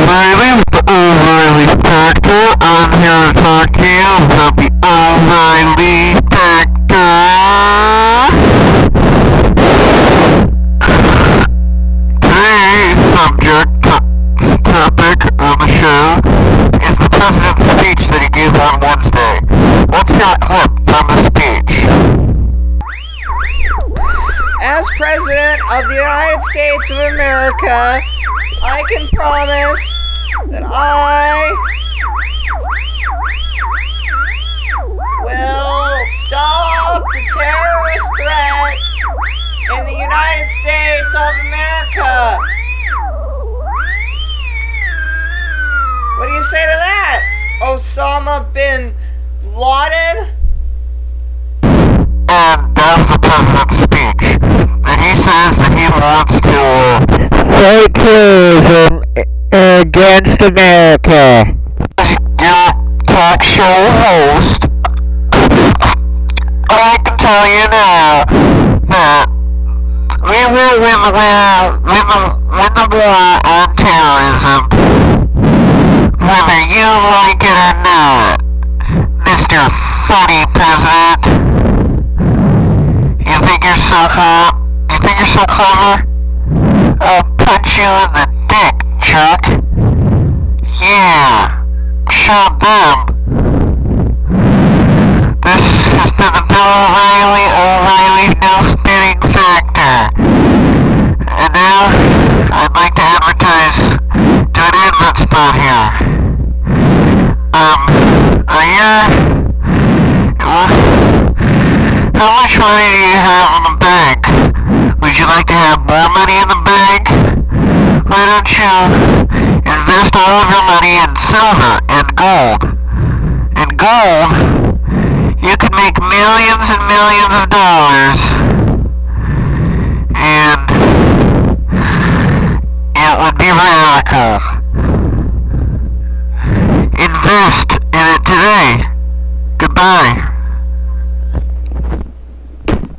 O'Reilly with the O'Reilly Factor. I'm here to talk to you about the O'Reilly Factor. Today's topic on the show is the president's speech that he gave on Wednesday. Let's hear a clip from the speech. As President of the United States of America, I can promise that I will stop the terrorist threat in the United States of America. What do you say to that, Osama bin Laden? And that was the president's speech. And he says that he wants to fight terrorism against America. Your talk show host, I can tell you now that we will win the war on terrorism, whether you like it or not, Mr. Funny President. You think you're so hot? You think you're so clever? I'll punch you in the dick, Chuck. Yeah, show them. This has been the Bill O'Reilly No Spinning Factor. And now, I'd like to do an advert spot here. How much money do you have in the bank? Would you like to have more money in the bank? Why don't you invest all of your money in silver and gold? In gold, you could make millions and millions of dollars, and it would be radical. Invest in it today. Goodbye.